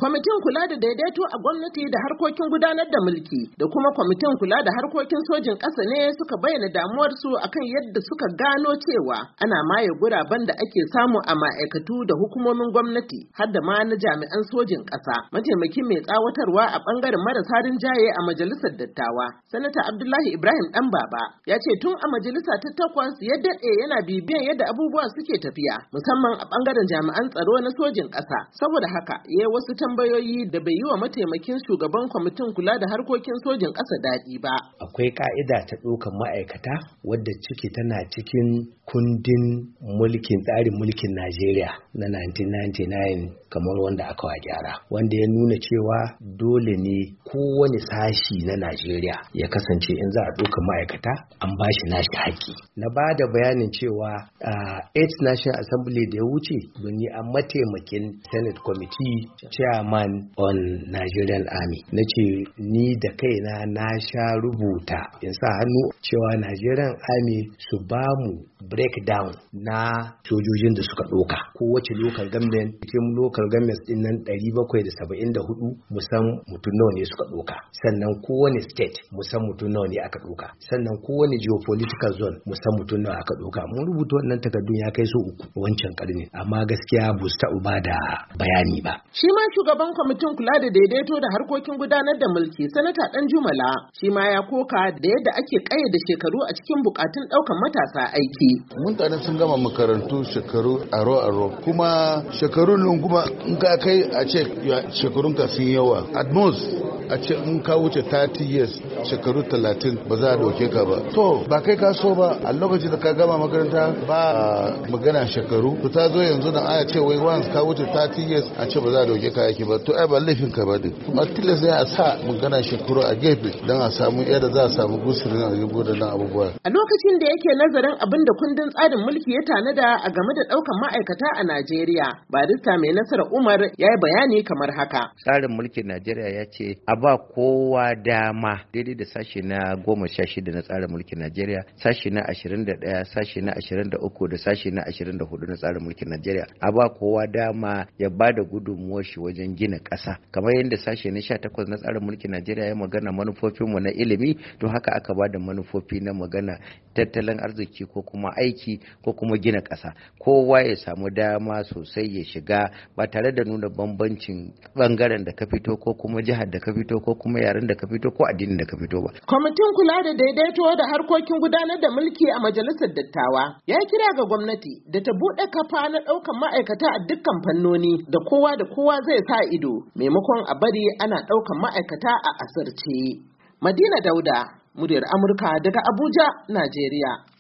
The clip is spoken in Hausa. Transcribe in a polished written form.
Kwamitin kula da daidaito a gwamnati da harkokin gudanar da mulki da kuma kwamitin kula da harkokin sojin ƙasa ne suka bayyana damuwarsu akan yadda suka gano cewa ana maye guraben da ake samu a ma'aikatu da hukumomin gwamnati har da ma na jami'an sojin ƙasa. Mataimakin mai tsawatarwa a ɓangaren marasa rinjaye a majalisar dattawa, Sanata Abdullahi Ibrahim Ɗanbaba, ya ce tun a majalisa ta 8 ya daɗe yana bibiyan yadda abubuwa suke tafiya, musamman a ɓangaren jami'an tsaro na sojin ƙasa. Saboda haka, ya wasu tambayoyi da bai yi wa mataimakin shugaban kwamitin kula da harkokin sojin ƙasa daɗi ba. Akwai ka'ida ta ɗaukar ma'aikata wadda ciki tana cikin kundin tsarin mulkin Najeriya na 1999 kamar wanda aka wa gyara, wanda ya nuna cewa dole ne kowane sashi na Najeriya ya kasance in za a ɗauka ma'aikata an ba shi nashi haƙƙi. Na ba da bayanin cewa 8th National Assembly da ya wuce don yi a mataimakin Senate Committee Chairman on Nigerian Army. Na ce ni da kaina na sha rubuta in sa hannu cewa Nigerian Army su ba mu breakdown na sojojin da suka ɗauka. Kowace local government, cikin local government din nan 774 musan mutum nawa ne suka ɗauka. Sannan kowane state musan mutum nawa ne aka ɗauka. Sannan kowane geopolitical zone musan mutum nawa aka ɗauka. Mun rubuta wannan takardun ya kai so 3 wancan karni, amma gaskiya ba su taɓa ba da bayani ba. Shi ma shugaban kwamitin kula da daidaito da harkokin gudanar da mulki, Sanata Danjumala, shi ma ya koka da yadda ake ƙayyade shekaru a cikin bukatun ɗaukan matasa aiki. Mutane sun gama makarantu shekaru aro kuma shekarun nan kuma in ka kai a ce shekarun ka sun yawa at most a ce in ka wuce 30 years shekaru 30 ba za a dauke ka ba. To ba kai ka so ba a lokacin da ka gama makaranta ba magana shekaru. To ta zo yanzu da aya ce wai once ka wuce 30 years a ce ba za a dauke ka yake ba. To ai ba laifin ka ba din. Kuma tilas ne a sa magana shekaru a gefe don a samu yadda za a samu gusurin a rubu da nan abubuwa. A lokacin da yake nazarin abin da kundin tsarin mulki ya tanada a game da ɗaukan ma'aikata a Najeriya, barista mai Nasara Umar ya yi bayani kamar haka. Tsarin mulkin Najeriya ya ce a ba kowa dama daidai da sashe na 16 na tsarin mulkin Najeriya, sashe na 21, sashe na 23 da sashe na 24 na tsarin mulkin Najeriya. A ba kowa dama ya ba da gudunmuwar shi wajen gina ƙasa. Kamar yadda sashe na 18 na tsarin mulkin Najeriya ya magana manufofinmu na ilimi, to haka aka ba da manufofi na magana tattalin arziki ko kuma aiki ko kuma gina ƙasa. Kowa ya samu dama sosai ya shiga ba tare da nuna bambancin bangaren da ka fito ko kuma jihar da ka fito ko kuma yaren da ka fito ko addinin da ka fito ba. Kwamitin kula da daidaito da harkokin gudanar da mulki a majalisar dattawa ya kira ga gwamnati da ta buɗe kafa na ɗaukan ma'aikata a dukkan fannoni da kowa zai sa ido maimakon a bari ana ɗaukan ma'aikata a asirce. Madina Dauda, muryar Amurka daga Abuja, Najeriya.